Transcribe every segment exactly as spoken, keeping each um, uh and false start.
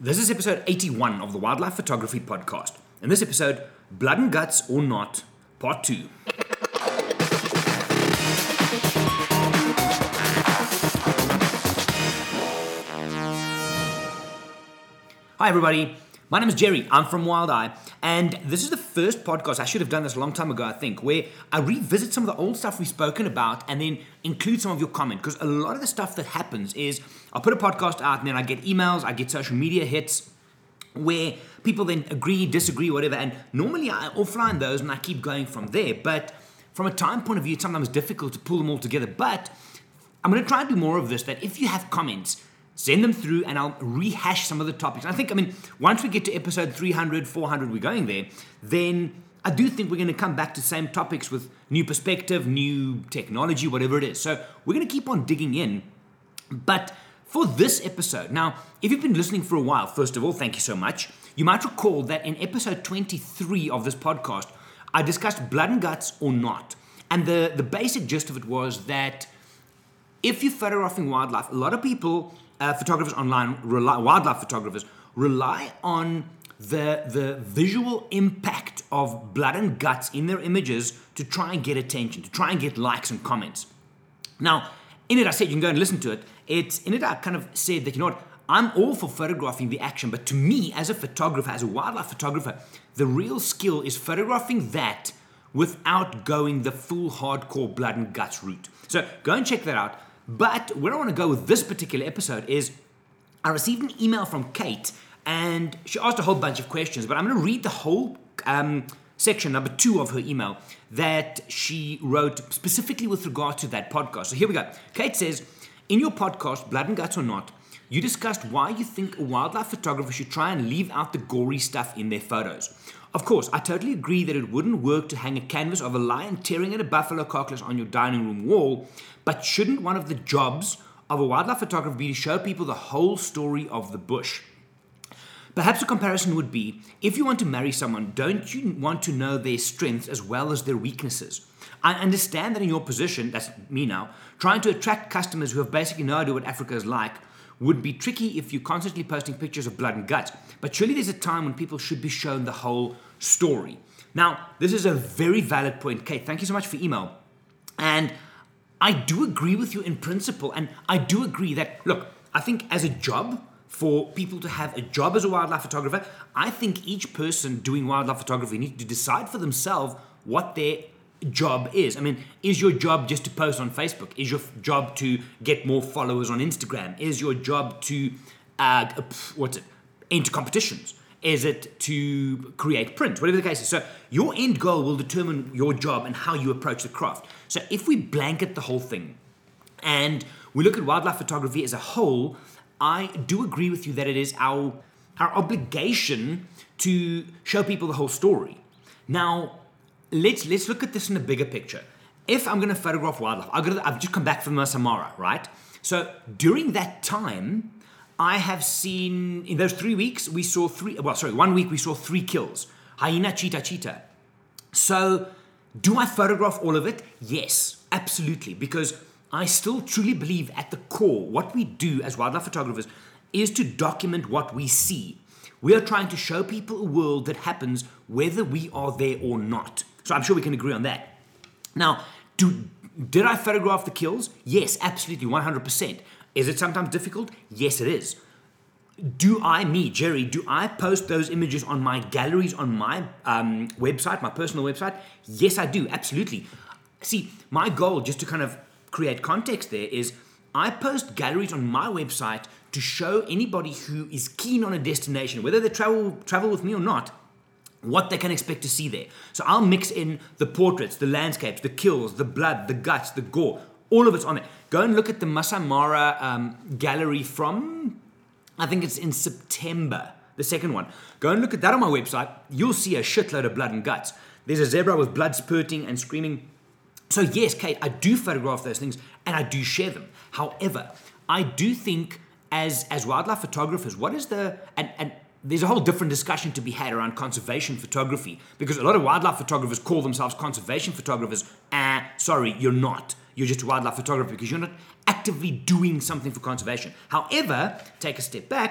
This is episode eighty-one of the Wildlife Photography Podcast. In this episode, Blood and Guts or Not, Part two. Hi everybody, my name is Jerry, I'm from Wild Eye, and this is the first podcast, I should have done this a long time ago I think, where I revisit some of the old stuff we've spoken about and then include some of your comment, because a lot of the stuff that happens is, I'll put a podcast out and then I get emails, I get social media hits, where people then agree, disagree, whatever, and normally I offline those and I keep going from there, but from a time point of view, it's sometimes difficult to pull them all together, but I'm going to try and do more of this, that if you have comments, send them through and I'll rehash some of the topics. And I think, I mean, once we get to episode three hundred, four hundred, we're going there, then I do think we're going to come back to the same topics with new perspective, new technology, whatever it is. So we're going to keep on digging in. But for this episode, now, if you've been listening for a while, first of all, thank you so much. You might recall that in episode twenty-three of this podcast, I discussed blood and guts or not. And the, the basic gist of it was that if you're photographing wildlife, a lot of people... Uh, photographers online, rely, wildlife photographers, rely on the, the visual impact of blood and guts in their images to try and get attention, to try and get likes and comments. Now, in it I said, you can go and listen to it, it's, in it I kind of said that, you know what, I'm all for photographing the action, but to me, as a photographer, as a wildlife photographer, the real skill is photographing that without going the full hardcore blood and guts route. So go and check that out. But where I want to go with this particular episode is I received an email from Kate and she asked a whole bunch of questions, but I'm going to read the whole um, section, number two of her email that she wrote specifically with regard to that podcast. So here we go. Kate says, in your podcast, Blood and Guts or Not, you discussed why you think a wildlife photographer should try and leave out the gory stuff in their photos. Of course, I totally agree that it wouldn't work to hang a canvas of a lion tearing at a buffalo carcass on your dining room wall, but shouldn't one of the jobs of a wildlife photographer be to show people the whole story of the bush? Perhaps a comparison would be, if you want to marry someone, don't you want to know their strengths as well as their weaknesses? I understand that in your position, that's me now, trying to attract customers who have basically no idea what Africa is like would be tricky if you're constantly posting pictures of blood and guts. But surely there's a time when people should be shown the whole story. Now, this is a very valid point, Kate. Thank you so much for email. And I do agree with you in principle. And I do agree that, look, I think as a job, for people to have a job as a wildlife photographer, I think each person doing wildlife photography needs to decide for themselves what their job is. I mean, is your job just to post on Facebook? Is your job to get more followers on Instagram? Is your job to, uh, what's it, enter competitions? Is it to create print? Whatever the case is. So your end goal will determine your job and how you approach the craft. So if we blanket the whole thing and we look at wildlife photography as a whole, I do agree with you that it is our, our obligation to show people the whole story. Now, Let's let's look at this in a bigger picture. If I'm going to photograph wildlife, I've, got to, I've just come back from Masai Mara, right? So during that time, I have seen, in those three weeks, we saw three, well, sorry, one week we saw three kills. Hyena, cheetah, cheetah. So do I photograph all of it? Yes, absolutely. Because I still truly believe at the core, what we do as wildlife photographers is to document what we see. We are trying to show people a world that happens whether we are there or not. So I'm sure we can agree on that. Now, do, did I photograph the kills? Yes, absolutely, one hundred percent. Is it sometimes difficult? Yes, it is. Do I, me, Jerry, do I post those images on my galleries on my um, website, my personal website? Yes, I do, absolutely. See, my goal, just to kind of create context there, is I post galleries on my website to show anybody who is keen on a destination, whether they travel travel with me or not, what they can expect to see there. So I'll mix in the portraits, the landscapes, the kills, the blood, the guts, the gore, all of it's on there. Go and look at the Masai Mara um, gallery from, I think it's in September, the second one. Go and look at that on my website. You'll see a shitload of blood and guts. There's a zebra with blood spurting and screaming. So yes, Kate, I do photograph those things and I do share them. However, I do think as as wildlife photographers, what is the, and, and there's a whole different discussion to be had around conservation photography, because a lot of wildlife photographers call themselves conservation photographers. Ah, sorry, you're not. You're just a wildlife photographer because you're not actively doing something for conservation. However, take a step back,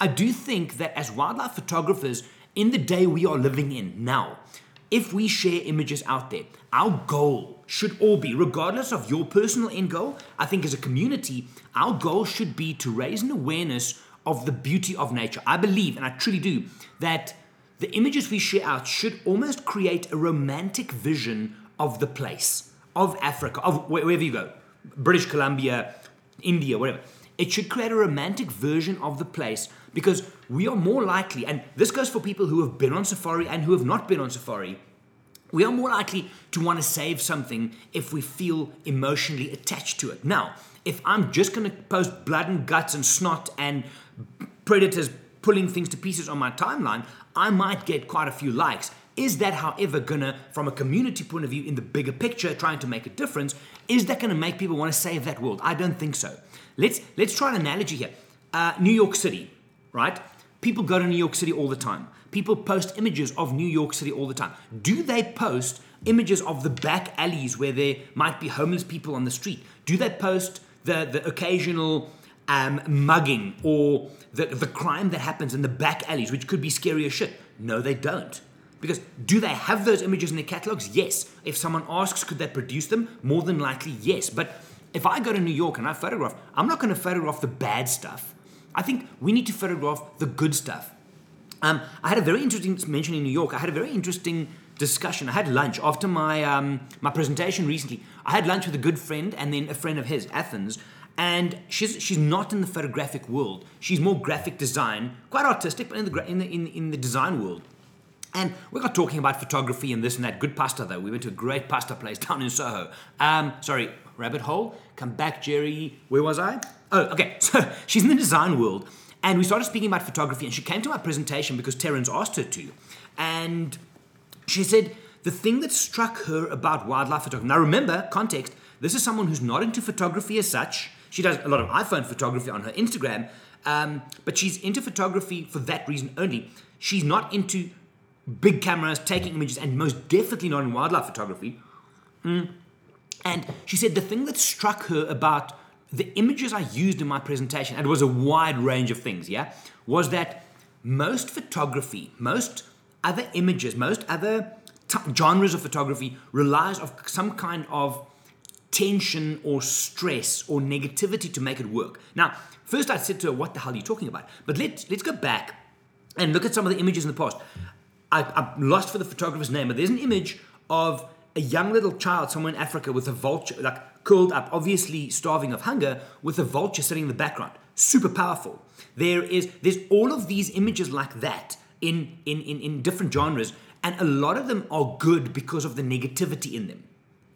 I do think that as wildlife photographers, in the day we are living in now, if we share images out there, our goal should all be, regardless of your personal end goal, I think as a community, our goal should be to raise an awareness of the beauty of nature. I believe, and I truly do, that the images we share out should almost create a romantic vision of the place, of Africa, of wherever you go, British Columbia, India, whatever. It should create a romantic version of the place because we are more likely, and this goes for people who have been on safari and who have not been on safari, we are more likely to want to save something if we feel emotionally attached to it. Now, if I'm just going to post blood and guts and snot and predators pulling things to pieces on my timeline, I might get quite a few likes. Is that, however, gonna, from a community point of view, in the bigger picture, trying to make a difference, is that gonna make people want to save that world? I don't think so. Let's let's try an analogy here. Uh, New York City, right? People go to New York City all the time. People post images of New York City all the time. Do they post images of the back alleys where there might be homeless people on the street? Do they post the, the occasional um, mugging or the, the crime that happens in the back alleys, which could be scary as shit? No, they don't. Because do they have those images in their catalogs? Yes. If someone asks, could they produce them? More than likely, yes. But if I go to New York and I photograph, I'm not going to photograph the bad stuff. I think we need to photograph the good stuff. Um, I had a very interesting mention in New York. I had a very interesting discussion. I had lunch after my um, my presentation recently. I had lunch with a good friend and then a friend of his, Athens. And she's she's not in the photographic world. She's more graphic design, quite artistic, but in the gra- in the in, in the design world. And we got talking about photography and this and that. Good pasta, though. We went to a great pasta place down in Soho. Um, sorry, rabbit hole. Come back, Jerry. Where was I? Oh, okay. So she's in the design world. And we started speaking about photography. And she came to my presentation because Terence asked her to. And she said the thing that struck her about wildlife photography. Now, remember, context, this is someone who's not into photography as such. She does a lot of iPhone photography on her Instagram. Um, but she's into photography for that reason only. She's not into big cameras, taking images, and most definitely not in wildlife photography. Mm. And she said the thing that struck her about the images I used in my presentation, and it was a wide range of things, yeah, was that most photography, most other images, most other t- genres of photography relies on some kind of tension or stress or negativity to make it work. Now, first I said to her, what the hell are you talking about? But let's, let's go back and look at some of the images in the past. I, I'm lost for the photographer's name, but there's an image of a young little child somewhere in Africa with a vulture, like curled up, obviously starving of hunger, with a vulture sitting in the background. Super powerful. There is, there's all of these images like that in, in, in, in different genres, and a lot of them are good because of the negativity in them.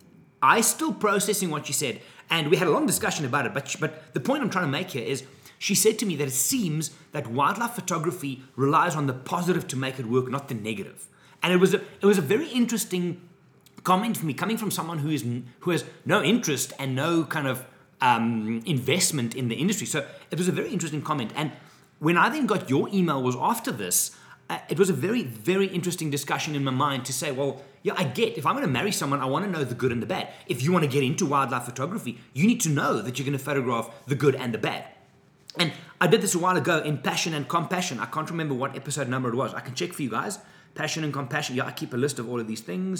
I still processing what she said, and we had a long discussion about it, but, but the point I'm trying to make here is, she said to me that it seems that wildlife photography relies on the positive to make it work, not the negative. And it was a, it was a very interesting comment for me, coming from someone who is who has no interest and no kind of um, investment in the industry. So it was a very interesting comment. And when I then got your email was after this, uh, it was a very, very interesting discussion in my mind to say, well, yeah, I get, if I'm going to marry someone, I want to know the good and the bad. If you want to get into wildlife photography, you need to know that you're going to photograph the good and the bad. And I did this a while ago in Passion and Compassion. I can't remember what episode number it was. I can check for you guys. Passion and Compassion. Yeah, I keep a list of all of these things.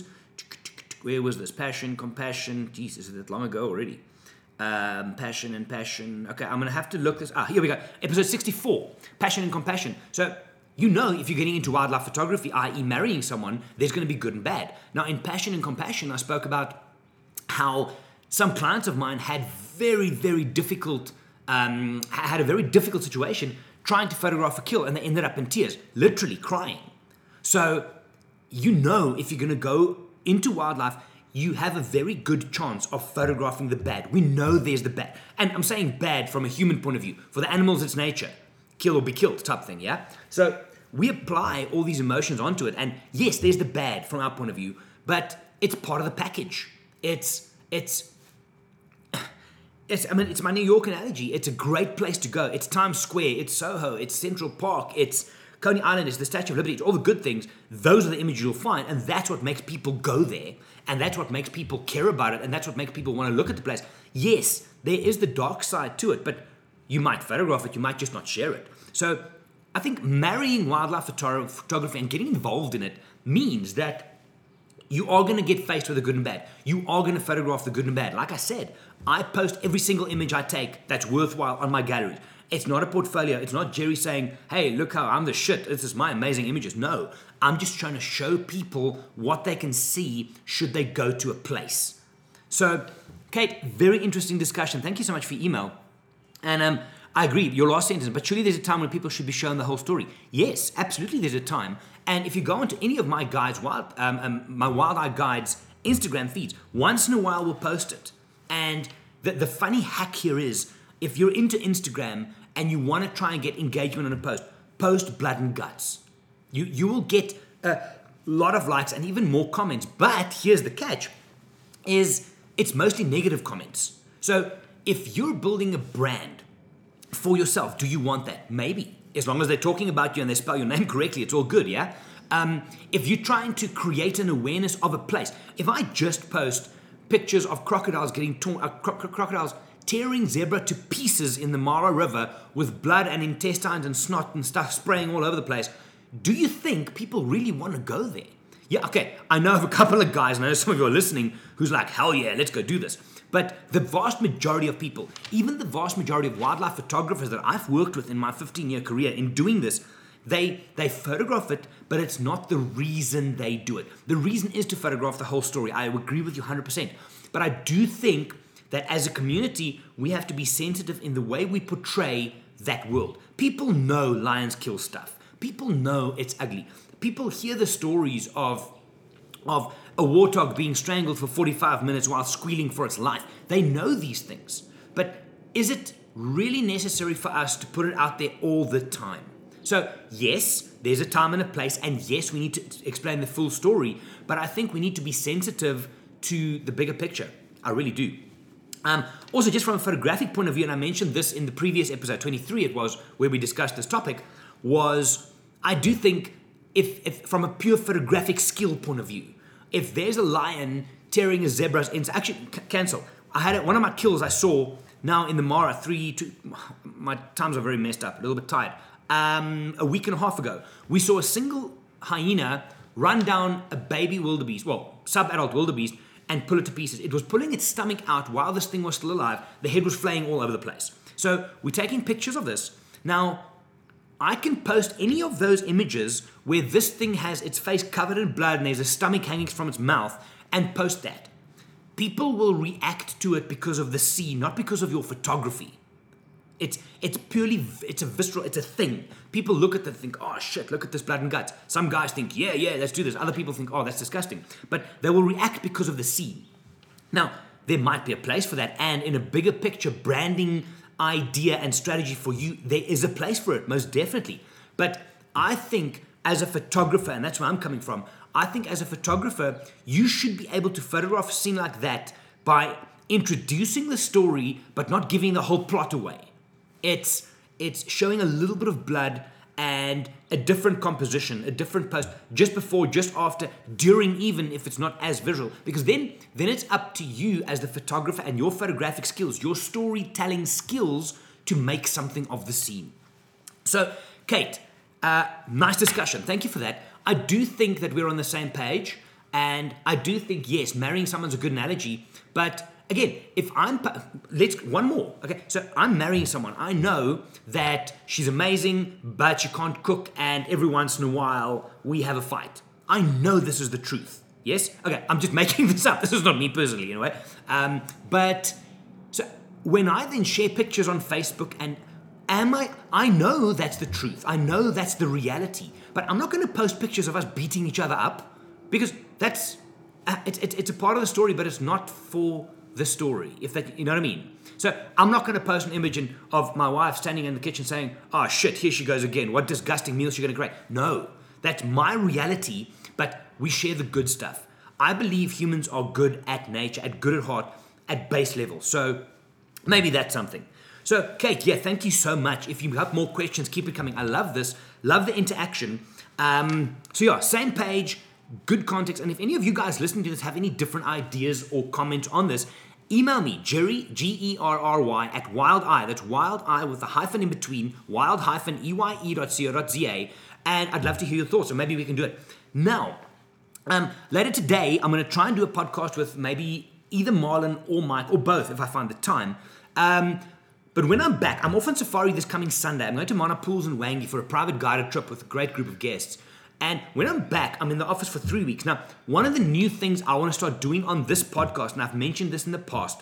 Where was this? Passion, Compassion. Jesus, is it long ago already? Um, passion and Passion. Okay, I'm going to have to look this. Ah, here we go. Episode sixty-four. Passion and Compassion. So, you know, if you're getting into wildlife photography, that is marrying someone, there's going to be good and bad. Now, in Passion and Compassion, I spoke about how some clients of mine had very, very difficult Um, had a very difficult situation trying to photograph a kill, and they ended up in tears, literally crying. So you know if you're going to go into wildlife, you have a very good chance of photographing the bad. We know there's the bad. And I'm saying bad from a human point of view. For the animals, it's nature. Kill or be killed type thing, yeah? So we apply all these emotions onto it, and yes, there's the bad from our point of view, but it's part of the package. It's, it's, It's, I mean, it's my New York analogy. It's a great place to go. It's Times Square. It's Soho. It's Central Park. It's Coney Island. It's the Statue of Liberty. It's all the good things. Those are the images you'll find, and that's what makes people go there, and that's what makes people care about it, and that's what makes people want to look at the place. Yes, there is the dark side to it, but you might photograph it. You might just not share it. So I think marrying wildlife photo- photography and getting involved in it means that you are going to get faced with the good and bad. You are going to photograph the good and bad. Like I said, I post every single image I take that's worthwhile on my gallery. It's not a portfolio. It's not Jerry saying, hey, look how I'm the shit. This is my amazing images. No, I'm just trying to show people what they can see should they go to a place. So, Kate, very interesting discussion. Thank you so much for your email. And um, I agree, your last sentence, but surely there's a time when people should be shown the whole story. Yes, absolutely there's a time. And if you go into any of my guides, wild, um, um, my Wild Eye Guides Instagram feeds, once in a while we'll post it. And the, the funny hack here is, if you're into Instagram and you want to try and get engagement on a post, post blood and guts. You, you will get a lot of likes and even more comments. But here's the catch, is it's mostly negative comments. So if you're building a brand for yourself, do you want that? Maybe. As long as they're talking about you and they spell your name correctly, it's all good, yeah? Um, if you're trying to create an awareness of a place, if I just post pictures of crocodiles getting torn, uh, cro- cro- crocodiles tearing zebra to pieces in the Mara River with blood and intestines and snot and stuff spraying all over the place, do you think people really want to go there? Yeah, okay, I know of a couple of guys, and I know some of you are listening, who's like, hell yeah, let's go do this. But the vast majority of people, even the vast majority of wildlife photographers that I've worked with in my fifteen-year career in doing this, they they photograph it, but it's not the reason they do it. The reason is to photograph the whole story. I agree with you one hundred percent. But I do think that as a community, we have to be sensitive in the way we portray that world. People know lions kill stuff. People know it's ugly. People hear the stories of, of a warthog being strangled for forty-five minutes while squealing for its life. They know these things. But is it really necessary for us to put it out there all the time? So yes, there's a time and a place, and yes, we need to explain the full story, but I think we need to be sensitive to the bigger picture. I really do. Um, also, just from a photographic point of view, and I mentioned this in the previous episode, twenty-three it was, where we discussed this topic, was I do think if, if from a pure photographic skill point of view, if there's a lion tearing a zebra's ends, actually, c- cancel. I had it, one of my kills I saw now in the Mara, three, two, my times are very messed up, a little bit tired. Um, a week and a half ago, we saw a single hyena run down a baby wildebeest, well, sub-adult wildebeest, and pull it to pieces. It was pulling its stomach out while this thing was still alive. The head was flaying all over the place. So we're taking pictures of this. Now, I can post any of those images where this thing has its face covered in blood and there's a stomach hanging from its mouth, and post that. People will react to it because of the scene, not because of your photography. It's it's purely, it's a visceral, it's a thing. People look at that and think, oh shit, look at this blood and guts. Some guys think, yeah, yeah, let's do this. Other people think, oh, that's disgusting. But they will react because of the scene. Now, there might be a place for that, and in a bigger picture, branding idea and strategy for you, there is a place for it, most definitely. But I think as a photographer, and that's where I'm coming from, I think as a photographer, you should be able to photograph a scene like that by introducing the story, but not giving the whole plot away. It's it's showing a little bit of blood and a different composition, a different post, just before, just after, during, even if it's not as visual. Because then, then it's up to you as the photographer and your photographic skills, your storytelling skills, to make something of the scene. So, Kate, uh, nice discussion. Thank you for that. I do think that we're on the same page, and I do think, yes, marrying someone's a good analogy, but again, if I'm, let's, one more, okay, so I'm marrying someone, I know that she's amazing, but she can't cook, and every once in a while, we have a fight. I know this is the truth, yes? Okay, I'm just making this up, this is not me personally, anyway, um, but, so, when I then share pictures on Facebook, and am I, I know that's the truth, I know that's the reality, but I'm not going to post pictures of us beating each other up, because that's, uh, it's, it's, it's a part of the story, but it's not for the story, if that, you know what I mean? So I'm not going to post an image in, of my wife standing in the kitchen saying, oh shit, here she goes again, what disgusting meal she's going to create. No, that's my reality, but we share the good stuff. I believe humans are good at nature, at good at heart, at base level. So maybe that's something. So Kate, yeah, thank you so much. If you have more questions, keep it coming. I love this, love the interaction. Um, so yeah, same page, good context. And if any of you guys listening to this have any different ideas or comments on this, email me, Gerry, G E R R Y, at Wild Eye. That's Wild Eye with a hyphen in between, wild hyphen E Y E dot co dot Z A. And I'd love to hear your thoughts, or maybe we can do it. Now, um, later today, I'm going to try and do a podcast with maybe either Marlon or Mike, or both if I find the time. Um, but when I'm back, I'm off on safari this coming Sunday. I'm going to Mana Pools and Wangi for a private guided trip with a great group of guests. And when I'm back, I'm in the office for three weeks. Now, one of the new things I want to start doing on this podcast, and I've mentioned this in the past,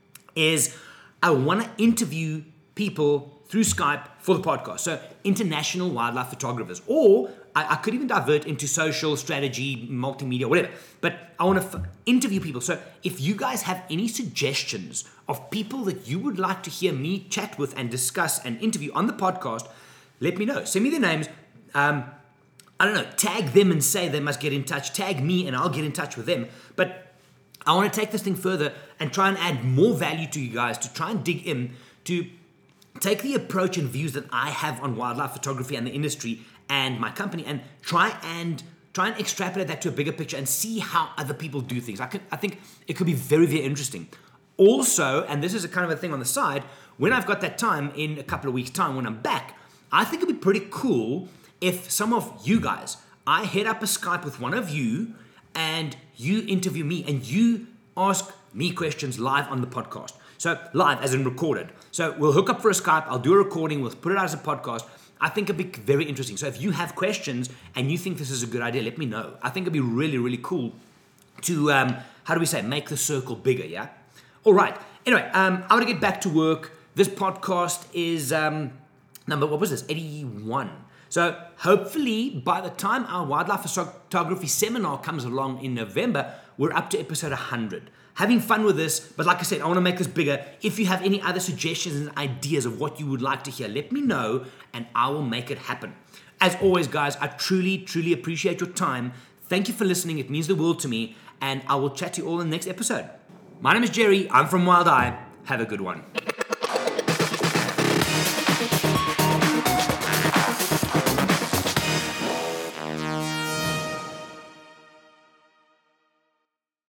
is I want to interview people through Skype for the podcast. So international wildlife photographers, or I, I could even divert into social strategy, multimedia, whatever. But I want to f- interview people. So if you guys have any suggestions of people that you would like to hear me chat with and discuss and interview on the podcast, let me know. Send me their names. Um, I don't know, tag them and say they must get in touch. Tag me and I'll get in touch with them. But I want to take this thing further and try and add more value to you guys, to try and dig in, to take the approach and views that I have on wildlife photography and the industry and my company, and try and try and extrapolate that to a bigger picture and see how other people do things. I, could, I think it could be very, very interesting. Also, and this is a kind of a thing on the side, when I've got that time in a couple of weeks' time when I'm back, I think it'd be pretty cool if some of you guys, I head up a Skype with one of you and you interview me and you ask me questions live on the podcast. So live as in recorded. So we'll hook up for a Skype, I'll do a recording, we'll put it out as a podcast. I think it'd be very interesting. So if you have questions and you think this is a good idea, let me know. I think it'd be really, really cool to, um, how do we say, make the circle bigger, yeah? All right. Anyway, um, I'm going to get back to work. This podcast is, um, number, what was this, eighty-one. So hopefully by the time our wildlife photography seminar comes along in November, we're up to episode one hundred. Having fun with this, but like I said, I want to make this bigger. If you have any other suggestions and ideas of what you would like to hear, let me know and I will make it happen. As always, guys, I truly, truly appreciate your time. Thank you for listening. It means the world to me, and I will chat to you all in the next episode. My name is Gerry. I'm from Wild Eye. Have a good one.